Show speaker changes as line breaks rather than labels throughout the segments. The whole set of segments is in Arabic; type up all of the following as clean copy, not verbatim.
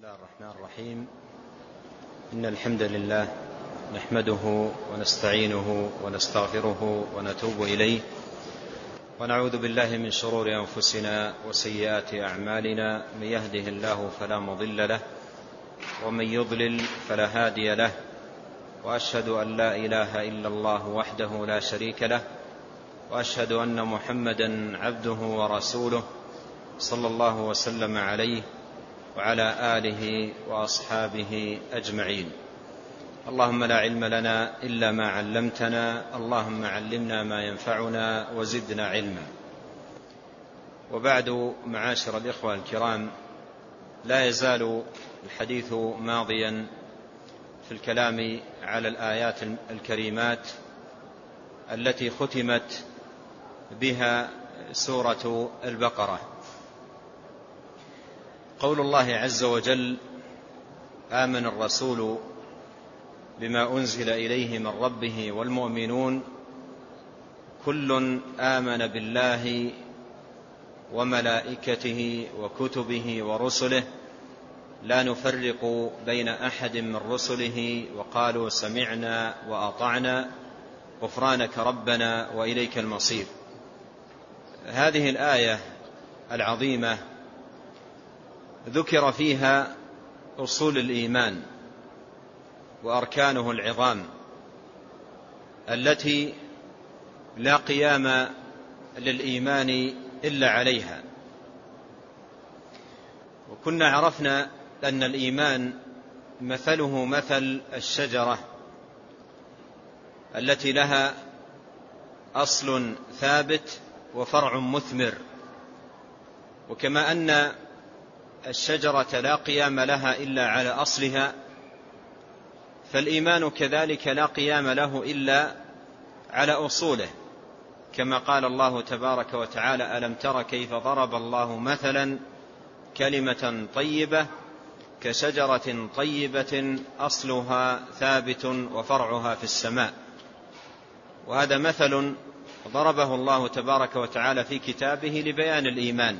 الله الرحمن الرحيم. إن الحمد لله نحمده ونستعينه ونستغفره ونتوب إليه، ونعوذ بالله من شرور أنفسنا وسيئات أعمالنا. من يهده الله فلا مضل له، ومن يضلل فلا هادي له، وأشهد أن لا إله إلا الله وحده لا شريك له، وأشهد أن محمدا عبده ورسوله صلى الله وسلم عليه وعلى آله وأصحابه أجمعين. اللهم لا علم لنا إلا ما علمتنا، اللهم علمنا ما ينفعنا وزدنا علما. وبعد، معاشر الإخوة الكرام، لا يزال الحديث ماضيا في الكلام على الآيات الكريمات التي ختمت بها سورة البقرة. قول الله عز وجل: آمن الرسول بما أنزل إليه من ربه والمؤمنون كل آمن بالله وملائكته وكتبه ورسله لا نفرق بين أحد من رسله وقالوا سمعنا وأطعنا غفرانك ربنا وإليك المصير. هذه الآية العظيمة ذكر فيها أصول الإيمان وأركانه العظام التي لا قيام للإيمان إلا عليها. وكنا عرفنا أن الإيمان مثله مثل الشجرة التي لها أصل ثابت وفرع مثمر، وكما أن الشجرة لا قيام لها إلا على أصلها، فالإيمان كذلك لا قيام له إلا على أصوله، كما قال الله تبارك وتعالى: ألم تر كيف ضرب الله مثلا كلمة طيبة كشجرة طيبة أصلها ثابت وفرعها في السماء. وهذا مثل ضربه الله تبارك وتعالى في كتابه لبيان الإيمان.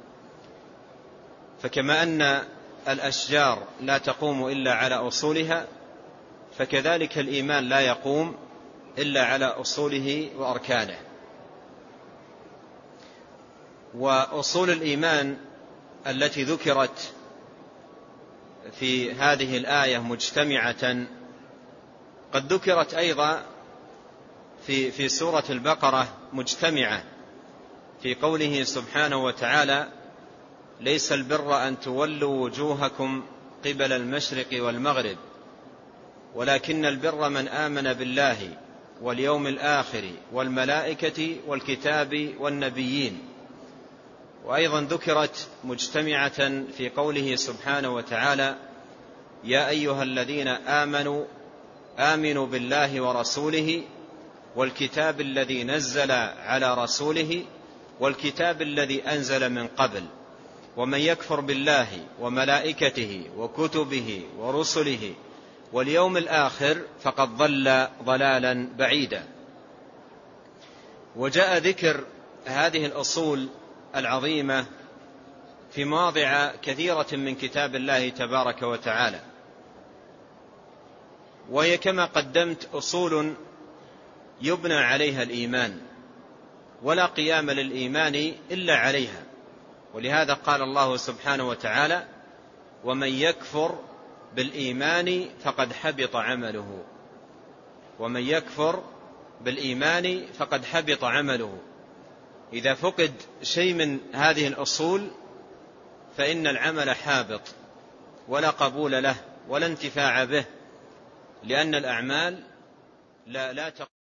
فكما أن الأشجار لا تقوم إلا على أصولها، فكذلك الإيمان لا يقوم إلا على أصوله وأركانه. وأصول الإيمان التي ذكرت في هذه الآية مجتمعة قد ذكرت أيضا في سورة البقرة مجتمعة في قوله سبحانه وتعالى: ليس البر أن تولوا وجوهكم قبل المشرق والمغرب ولكن البر من آمن بالله واليوم الآخر والملائكة والكتاب والنبيين. وأيضا ذكرت مجتمعة في قوله سبحانه وتعالى: يا أيها الذين آمنوا آمنوا بالله ورسوله والكتاب الذي نزل على رسوله والكتاب الذي أنزل من قبل ومن يكفر بالله وملائكته وكتبه ورسله واليوم الآخر فقد ضل ضلالا بعيدا. وجاء ذكر هذه الأصول العظيمة في مواضع كثيرة من كتاب الله تبارك وتعالى، وهي كما قدمت أصول يبنى عليها الإيمان ولا قيام للإيمان إلا عليها. ولهذا قال الله سبحانه وتعالى: ومن يكفر بالإيمان فقد حبط عمله. ومن يكفر بالإيمان فقد حبط عمله. إذا فقد شيء من هذه الأصول فإن العمل حابط ولا قبول له ولا انتفاع به، لأن الأعمال لا تقبل